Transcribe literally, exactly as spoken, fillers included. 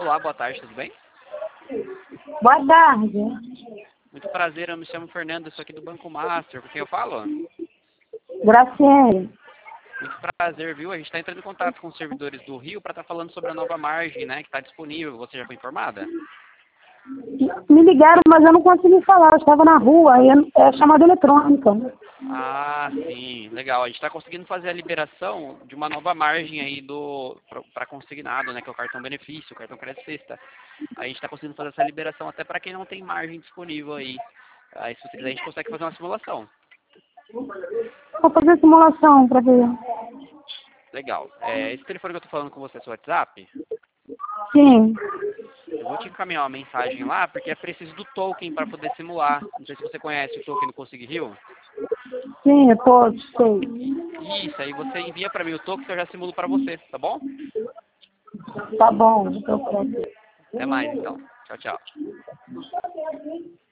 Olá, boa tarde, tudo bem? Boa tarde. Muito prazer, eu me chamo Fernando, eu sou aqui do Banco Master, com quem eu falo? Graciele. Muito prazer, viu? A gente está entrando em contato com os servidores do Rio para estar falando sobre a nova margem, né, que está disponível. Você já foi informada? Me ligaram, mas eu não consegui falar. Eu estava na rua, e é é chamada eletrônica. Ah, sim, legal. A gente está conseguindo fazer a liberação de uma nova margem aí do para consignado, né, que é o cartão benefício, o cartão crédito sexta. A gente está conseguindo fazer essa liberação até para quem não tem margem disponível aí. Aí, se você quiser, a gente consegue fazer uma simulação. Vou fazer simulação para ver. Legal. É, esse telefone que eu estou falando com você é seu WhatsApp? Sim. Eu vou te encaminhar uma mensagem lá, porque é preciso do token para poder simular. Não sei se você conhece o token do Consig Rio. Sim, eu tô, sei. Isso, aí você envia para mim o token que eu já simulo para você, tá bom? Tá bom, eu tô pronto. Até mais, então. Tchau, tchau.